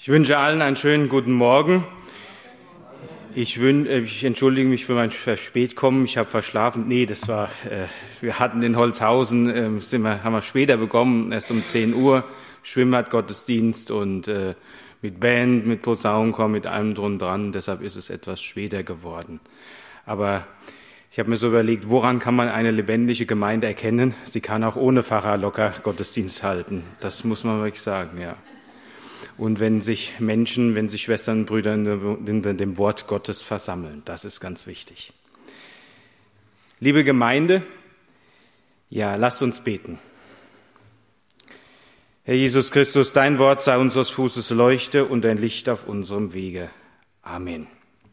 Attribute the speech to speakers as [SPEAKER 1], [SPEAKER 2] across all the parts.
[SPEAKER 1] Ich wünsche allen einen schönen guten Morgen. Ich entschuldige mich für mein Verspätkommen. Ich habe verschlafen. Wir hatten in Holzhausen, haben wir später bekommen, erst um 10 Uhr, Schwimmbad, Gottesdienst und mit Band, mit Posaunenchor, mit allem drum dran. Deshalb ist es etwas später geworden. Aber ich habe mir so überlegt, woran kann man eine lebendige Gemeinde erkennen? Sie kann auch ohne Pfarrer locker Gottesdienst halten. Das muss man wirklich sagen, ja. Und wenn sich Schwestern und Brüder in dem Wort Gottes versammeln, das ist ganz wichtig. Liebe Gemeinde, ja, lasst uns beten. Herr Jesus Christus, dein Wort sei unseres Fußes Leuchte und ein Licht auf unserem Wege. Amen.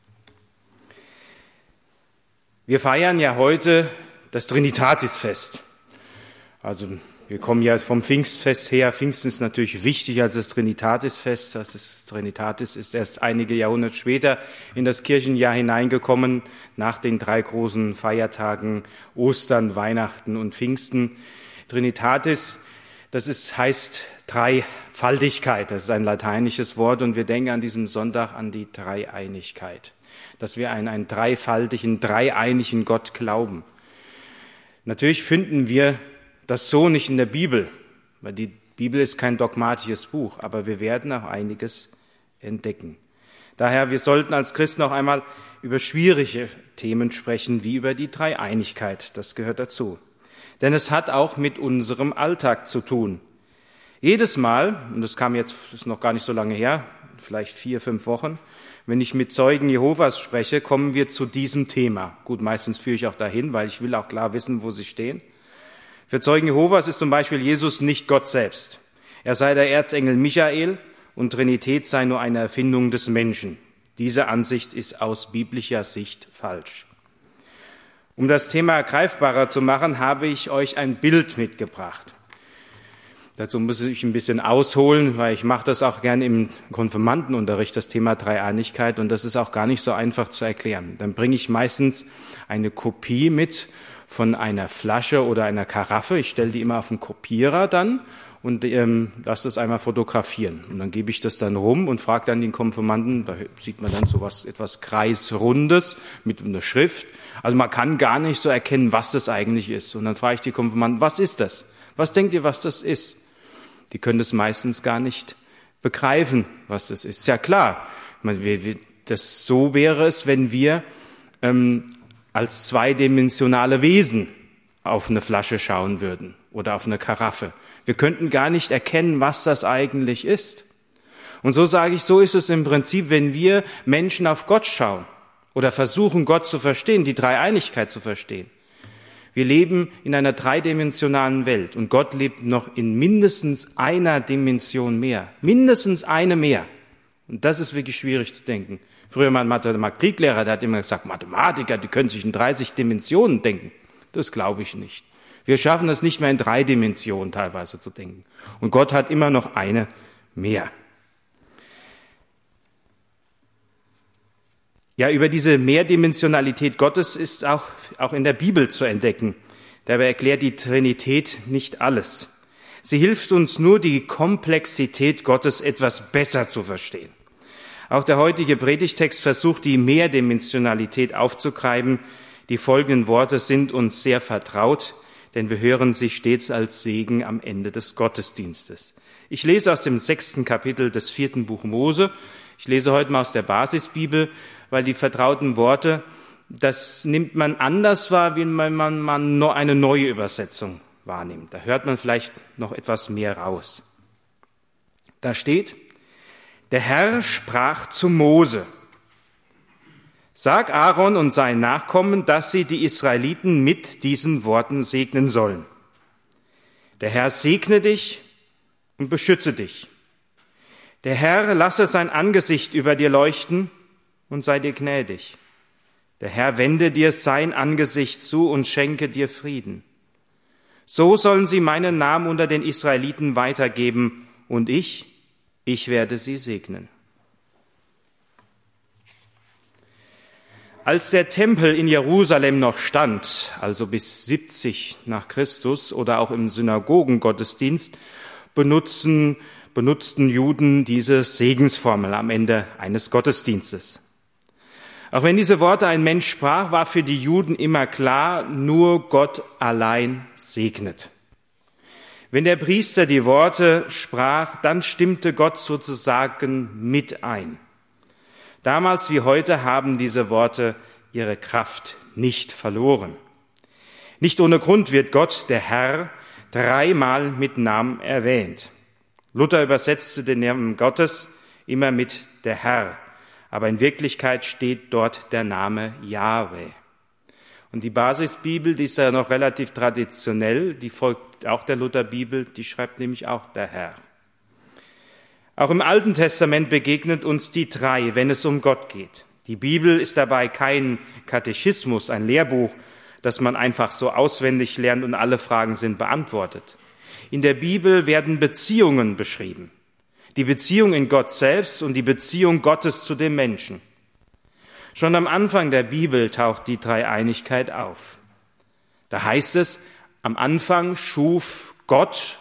[SPEAKER 1] Wir feiern ja heute das Trinitatisfest. Also wir kommen ja vom Pfingstfest her. Pfingsten ist natürlich wichtiger als das Trinitatisfest. Trinitatis ist erst einige Jahrhunderte später in das Kirchenjahr hineingekommen, nach den 3 großen Feiertagen Ostern, Weihnachten und Pfingsten. Trinitatis, heißt Dreifaltigkeit. Das ist ein lateinisches Wort und wir denken an diesem Sonntag an die Dreieinigkeit. Dass wir an einen dreifaltigen, dreieinigen Gott glauben. Natürlich finden wir das so nicht in der Bibel, weil die Bibel ist kein dogmatisches Buch, aber wir werden auch einiges entdecken. Daher, wir sollten als Christen auch einmal über schwierige Themen sprechen, wie über die Dreieinigkeit. Das gehört dazu. Denn es hat auch mit unserem Alltag zu tun. Jedes Mal, und das ist noch gar nicht so lange her, vielleicht 4, 5 Wochen, wenn ich mit Zeugen Jehovas spreche, kommen wir zu diesem Thema. Gut, meistens führe ich auch dahin, weil ich will auch klar wissen, wo sie stehen. Für Zeugen Jehovas ist zum Beispiel Jesus nicht Gott selbst. Er sei der Erzengel Michael und Trinität sei nur eine Erfindung des Menschen. Diese Ansicht ist aus biblischer Sicht falsch. Um das Thema greifbarer zu machen, habe ich euch ein Bild mitgebracht. Dazu muss ich ein bisschen ausholen, weil ich mache das auch gerne im Konfirmandenunterricht, das Thema Dreieinigkeit, und das ist auch gar nicht so einfach zu erklären. Dann bringe ich meistens eine Kopie mit von einer Flasche oder einer Karaffe. Ich stelle die immer auf den Kopierer dann und lasse das einmal fotografieren. Und dann gebe ich das dann rum und frage dann den Konfirmanden, da sieht man dann sowas etwas Kreisrundes mit einer Schrift. Also man kann gar nicht so erkennen, was das eigentlich ist. Und dann frage ich die Konfirmanden, was ist das? Was denkt ihr, was das ist? Die können das meistens gar nicht begreifen, was das ist. Ist ja klar, so wäre es, wenn wir als zweidimensionale Wesen auf eine Flasche schauen würden oder auf eine Karaffe. Wir könnten gar nicht erkennen, was das eigentlich ist. Und so sage ich, so ist es im Prinzip, wenn wir Menschen auf Gott schauen oder versuchen, Gott zu verstehen, die Dreieinigkeit zu verstehen. Wir leben in einer dreidimensionalen Welt und Gott lebt noch in mindestens einer Dimension mehr. Mindestens eine mehr. Und das ist wirklich schwierig zu denken. Früher mein Mathematiklehrer, der hat immer gesagt, Mathematiker, die können sich in 30 Dimensionen denken. Das glaube ich nicht. Wir schaffen es nicht mehr in 3 Dimensionen teilweise zu denken. Und Gott hat immer noch eine mehr. Ja, über diese Mehrdimensionalität Gottes ist auch in der Bibel zu entdecken. Dabei erklärt die Trinität nicht alles. Sie hilft uns nur, die Komplexität Gottes etwas besser zu verstehen. Auch der heutige Predigtext versucht, die Mehrdimensionalität aufzugreifen. Die folgenden Worte sind uns sehr vertraut, denn wir hören sie stets als Segen am Ende des Gottesdienstes. Ich lese aus dem 6. Kapitel des 4. Buch Mose. Ich lese heute mal aus der Basisbibel, weil die vertrauten Worte, das nimmt man anders wahr, wenn man nur eine neue Übersetzung wahrnimmt. Da hört man vielleicht noch etwas mehr raus. Da steht: Der Herr sprach zu Mose: Sag Aaron und seinen Nachkommen, dass sie die Israeliten mit diesen Worten segnen sollen. Der Herr segne dich und beschütze dich. Der Herr lasse sein Angesicht über dir leuchten und sei dir gnädig. Der Herr wende dir sein Angesicht zu und schenke dir Frieden. So sollen sie meinen Namen unter den Israeliten weitergeben und ich werde sie segnen. Als der Tempel in Jerusalem noch stand, also bis 70 nach Christus oder auch im Synagogengottesdienst, benutzen benutzten Juden diese Segensformel am Ende eines Gottesdienstes. Auch wenn diese Worte ein Mensch sprach, war für die Juden immer klar, nur Gott allein segnet. Wenn der Priester die Worte sprach, dann stimmte Gott sozusagen mit ein. Damals wie heute haben diese Worte ihre Kraft nicht verloren. Nicht ohne Grund wird Gott, der Herr, 3-mal mit Namen erwähnt. Luther übersetzte den Namen Gottes immer mit der Herr, aber in Wirklichkeit steht dort der Name Jahwe. Und die Basisbibel, die ist ja noch relativ traditionell, die folgt auch der Lutherbibel, die schreibt nämlich auch der Herr. Auch im Alten Testament begegnet uns die 3, wenn es um Gott geht. Die Bibel ist dabei kein Katechismus, ein Lehrbuch, das man einfach so auswendig lernt und alle Fragen sind beantwortet. In der Bibel werden Beziehungen beschrieben. Die Beziehung in Gott selbst und die Beziehung Gottes zu dem Menschen. Schon am Anfang der Bibel taucht die Dreieinigkeit auf. Da heißt es, am Anfang schuf Gott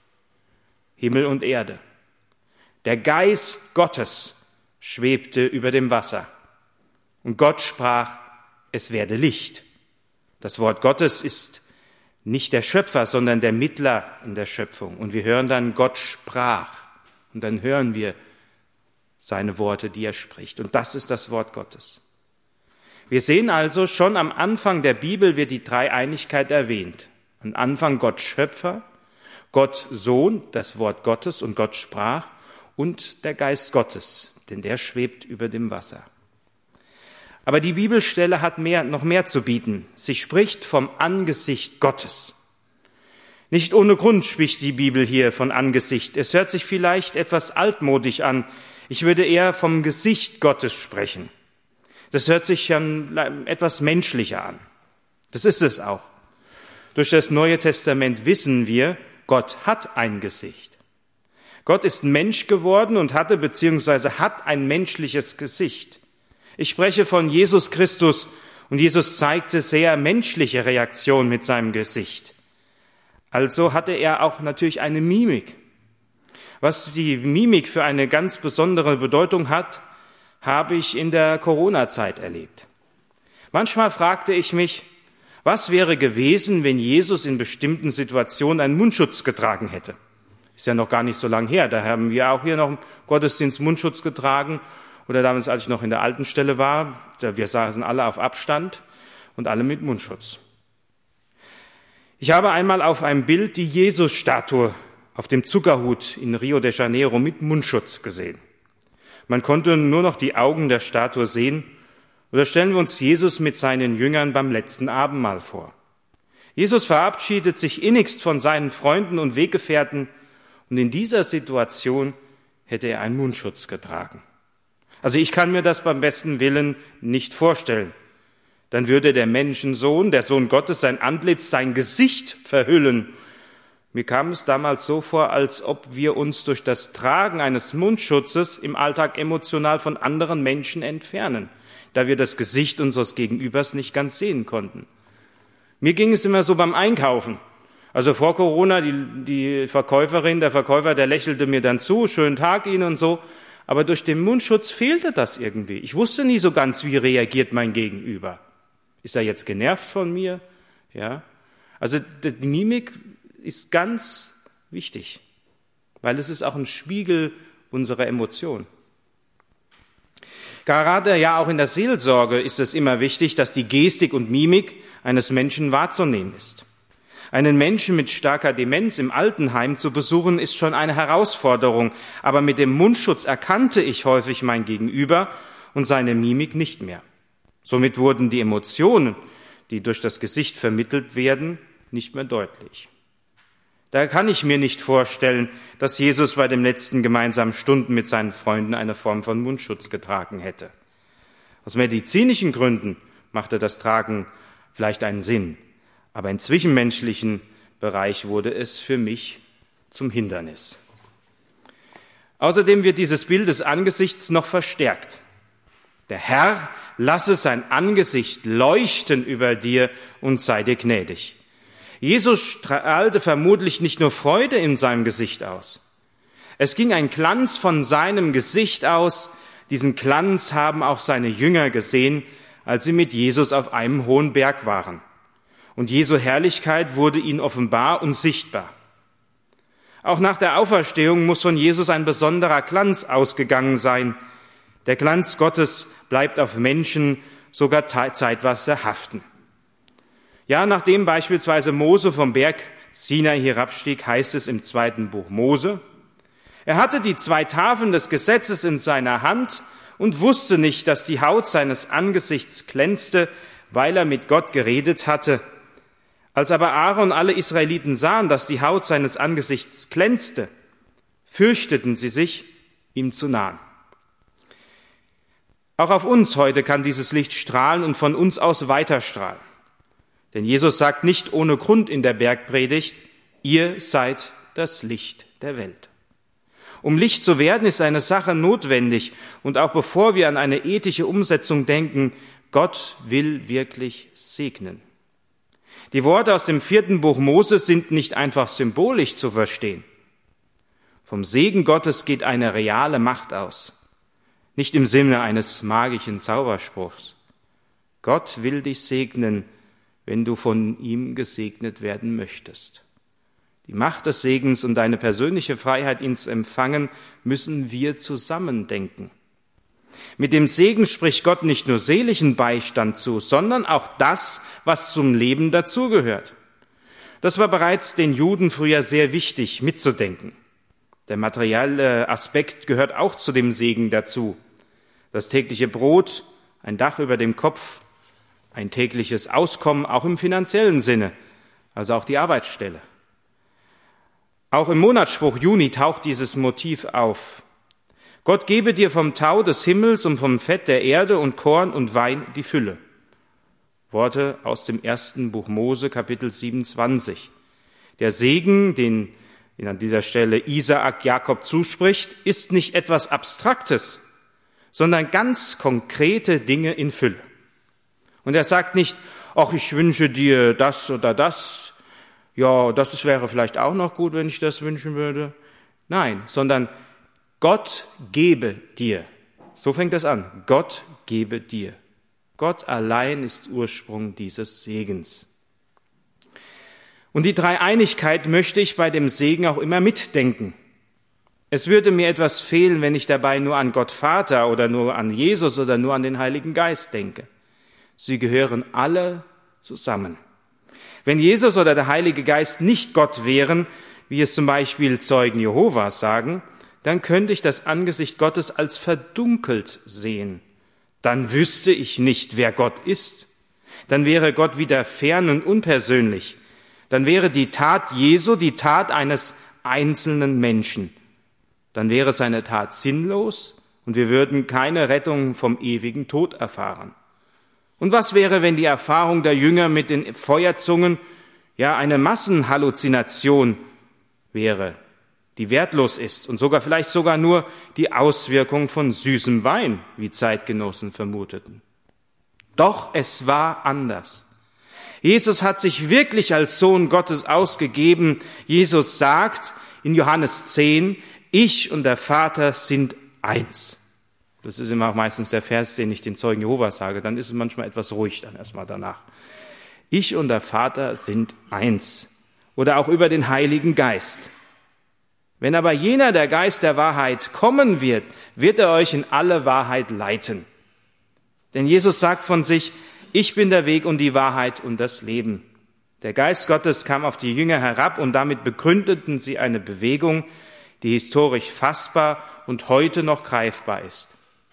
[SPEAKER 1] Himmel und Erde. Der Geist Gottes schwebte über dem Wasser. Und Gott sprach, es werde Licht. Das Wort Gottes ist nicht der Schöpfer, sondern der Mittler in der Schöpfung. Und wir hören dann, Gott sprach. Und dann hören wir seine Worte, die er spricht. Und das ist das Wort Gottes. Wir sehen also, schon am Anfang der Bibel wird die Dreieinigkeit erwähnt. Am Anfang Gott Schöpfer, Gott Sohn, das Wort Gottes und Gott sprach und der Geist Gottes, denn der schwebt über dem Wasser. Aber die Bibelstelle hat noch mehr zu bieten. Sie spricht vom Angesicht Gottes. Nicht ohne Grund spricht die Bibel hier von Angesicht. Es hört sich vielleicht etwas altmodisch an. Ich würde eher vom Gesicht Gottes sprechen. Das hört sich dann etwas menschlicher an. Das ist es auch. Durch das Neue Testament wissen wir, Gott hat ein Gesicht. Gott ist Mensch geworden und hatte bzw. hat ein menschliches Gesicht. Ich spreche von Jesus Christus und Jesus zeigte sehr menschliche Reaktion mit seinem Gesicht. Also hatte er auch natürlich eine Mimik. Was die Mimik für eine ganz besondere Bedeutung hat, habe ich in der Corona-Zeit erlebt. Manchmal fragte ich mich, was wäre gewesen, wenn Jesus in bestimmten Situationen einen Mundschutz getragen hätte? Ist ja noch gar nicht so lange her, da haben wir auch hier noch im Gottesdienst Mundschutz getragen. Oder damals, als ich noch in der alten Stelle war, wir saßen alle auf Abstand und alle mit Mundschutz. Ich habe einmal auf einem Bild die Jesus-Statue auf dem Zuckerhut in Rio de Janeiro mit Mundschutz gesehen. Man konnte nur noch die Augen der Statue sehen. Oder stellen wir uns Jesus mit seinen Jüngern beim letzten Abendmahl vor. Jesus verabschiedet sich innigst von seinen Freunden und Weggefährten und in dieser Situation hätte er einen Mundschutz getragen. Also ich kann mir das beim besten Willen nicht vorstellen. Dann würde der Menschensohn, der Sohn Gottes, sein Antlitz, sein Gesicht verhüllen. Mir kam es damals so vor, als ob wir uns durch das Tragen eines Mundschutzes im Alltag emotional von anderen Menschen entfernen, da wir das Gesicht unseres Gegenübers nicht ganz sehen konnten. Mir ging es immer so beim Einkaufen. Also vor Corona, die Verkäuferin, der Verkäufer, der lächelte mir dann zu, schönen Tag Ihnen und so. Aber durch den Mundschutz fehlte das irgendwie. Ich wusste nie so ganz, wie reagiert mein Gegenüber. Ist er jetzt genervt von mir? Ja. Also die Mimik ist ganz wichtig, weil es ist auch ein Spiegel unserer Emotionen. Gerade ja auch in der Seelsorge ist es immer wichtig, dass die Gestik und Mimik eines Menschen wahrzunehmen ist. Einen Menschen mit starker Demenz im Altenheim zu besuchen, ist schon eine Herausforderung. Aber mit dem Mundschutz erkannte ich häufig mein Gegenüber und seine Mimik nicht mehr. Somit wurden die Emotionen, die durch das Gesicht vermittelt werden, nicht mehr deutlich. Da kann ich mir nicht vorstellen, dass Jesus bei den letzten gemeinsamen Stunden mit seinen Freunden eine Form von Mundschutz getragen hätte. Aus medizinischen Gründen machte das Tragen vielleicht einen Sinn. Aber im zwischenmenschlichen Bereich wurde es für mich zum Hindernis. Außerdem wird dieses Bild des Angesichts noch verstärkt. Der Herr lasse sein Angesicht leuchten über dir und sei dir gnädig. Jesus strahlte vermutlich nicht nur Freude in seinem Gesicht aus. Es ging ein Glanz von seinem Gesicht aus. Diesen Glanz haben auch seine Jünger gesehen, als sie mit Jesus auf einem hohen Berg waren. Und Jesu Herrlichkeit wurde ihnen offenbar und sichtbar. Auch nach der Auferstehung muss von Jesus ein besonderer Glanz ausgegangen sein. Der Glanz Gottes bleibt auf Menschen sogar zeitweise haften. Ja, nachdem beispielsweise Mose vom Berg Sinai herabstieg, heißt es im 2. Buch Mose, er hatte die 2 Tafeln des Gesetzes in seiner Hand und wusste nicht, dass die Haut seines Angesichts glänzte, weil er mit Gott geredet hatte. Als aber Aaron und alle Israeliten sahen, dass die Haut seines Angesichts glänzte, fürchteten sie sich, ihm zu nahen. Auch auf uns heute kann dieses Licht strahlen und von uns aus weiterstrahlen. Denn Jesus sagt nicht ohne Grund in der Bergpredigt, ihr seid das Licht der Welt. Um Licht zu werden, ist eine Sache notwendig. Und auch bevor wir an eine ethische Umsetzung denken, Gott will wirklich segnen. Die Worte aus dem 4. Buch Mose sind nicht einfach symbolisch zu verstehen. Vom Segen Gottes geht eine reale Macht aus. Nicht im Sinne eines magischen Zauberspruchs. Gott will dich segnen, wenn du von ihm gesegnet werden möchtest. Die Macht des Segens und deine persönliche Freiheit, ihn zu empfangen, müssen wir zusammen denken. Mit dem Segen spricht Gott nicht nur seelischen Beistand zu, sondern auch das, was zum Leben dazugehört. Das war bereits den Juden früher sehr wichtig, mitzudenken. Der materielle Aspekt gehört auch zu dem Segen dazu. Das tägliche Brot, ein Dach über dem Kopf, ein tägliches Auskommen, auch im finanziellen Sinne, also auch die Arbeitsstelle. Auch im Monatsspruch Juni taucht dieses Motiv auf. Gott gebe dir vom Tau des Himmels und vom Fett der Erde und Korn und Wein die Fülle. Worte aus dem 1. Buch Mose, Kapitel 27. Der Segen, den an dieser Stelle Isaak Jakob zuspricht, ist nicht etwas Abstraktes, sondern ganz konkrete Dinge in Fülle. Und er sagt nicht, ach, ich wünsche dir das oder das. Ja, das wäre vielleicht auch noch gut, wenn ich das wünschen würde. Nein, sondern Gott gebe dir. So fängt es an. Gott gebe dir. Gott allein ist Ursprung dieses Segens. Und die Dreieinigkeit möchte ich bei dem Segen auch immer mitdenken. Es würde mir etwas fehlen, wenn ich dabei nur an Gott Vater oder nur an Jesus oder nur an den Heiligen Geist denke. Sie gehören alle zusammen. Wenn Jesus oder der Heilige Geist nicht Gott wären, wie es zum Beispiel Zeugen Jehovas sagen, dann könnte ich das Angesicht Gottes als verdunkelt sehen. Dann wüsste ich nicht, wer Gott ist. Dann wäre Gott wieder fern und unpersönlich. Dann wäre die Tat Jesu die Tat eines einzelnen Menschen. Dann wäre seine Tat sinnlos und wir würden keine Rettung vom ewigen Tod erfahren. Und was wäre, wenn die Erfahrung der Jünger mit den Feuerzungen ja eine Massenhalluzination wäre, die wertlos ist und vielleicht sogar nur die Auswirkung von süßem Wein, wie Zeitgenossen vermuteten. Doch es war anders. Jesus hat sich wirklich als Sohn Gottes ausgegeben. Jesus sagt in Johannes 10, ich und der Vater sind eins. Das ist immer auch meistens der Vers, den ich den Zeugen Jehovas sage. Dann ist es manchmal etwas ruhig dann erstmal danach. Ich und der Vater sind eins. Oder auch über den Heiligen Geist. Wenn aber jener, der Geist der Wahrheit, kommen wird, wird er euch in alle Wahrheit leiten. Denn Jesus sagt von sich, ich bin der Weg und die Wahrheit und das Leben. Der Geist Gottes kam auf die Jünger herab und damit begründeten sie eine Bewegung, die historisch fassbar und heute noch greifbar ist.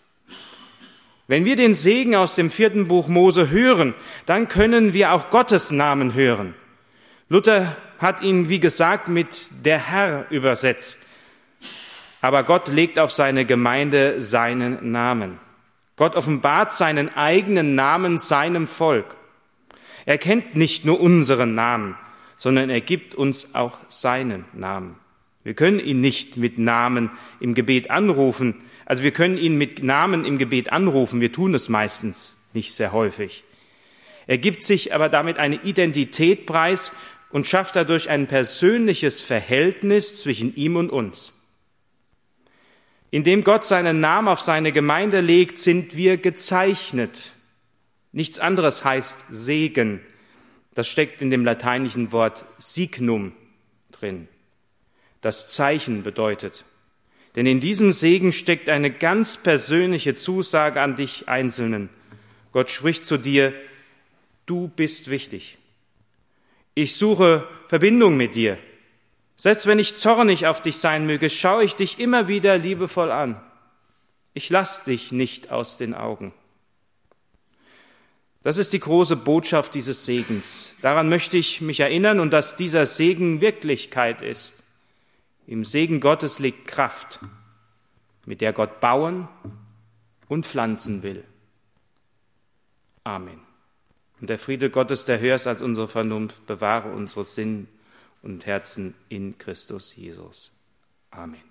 [SPEAKER 1] Wenn wir den Segen aus dem 4. Buch Mose hören, dann können wir auch Gottes Namen hören. Luther hat ihn, wie gesagt, mit der Herr übersetzt. Aber Gott legt auf seine Gemeinde seinen Namen. Gott offenbart seinen eigenen Namen seinem Volk. Er kennt nicht nur unseren Namen, sondern er gibt uns auch seinen Namen. Wir können ihn nicht mit Namen im Gebet anrufen. Also wir können ihn mit Namen im Gebet anrufen. Wir tun es meistens nicht sehr häufig. Er gibt sich aber damit eine Identität preis und schafft dadurch ein persönliches Verhältnis zwischen ihm und uns. Indem Gott seinen Namen auf seine Gemeinde legt, sind wir gezeichnet. Nichts anderes heißt Segen. Das steckt in dem lateinischen Wort signum drin. Das Zeichen bedeutet. Denn in diesem Segen steckt eine ganz persönliche Zusage an dich Einzelnen. Gott spricht zu dir, du bist wichtig. Ich suche Verbindung mit dir. Selbst wenn ich zornig auf dich sein möge, schaue ich dich immer wieder liebevoll an. Ich lasse dich nicht aus den Augen. Das ist die große Botschaft dieses Segens. Daran möchte ich mich erinnern und dass dieser Segen Wirklichkeit ist. Im Segen Gottes liegt Kraft, mit der Gott bauen und pflanzen will. Amen. Und der Friede Gottes, der höher ist als unsere Vernunft, bewahre unsere Sinn und Herzen in Christus Jesus. Amen.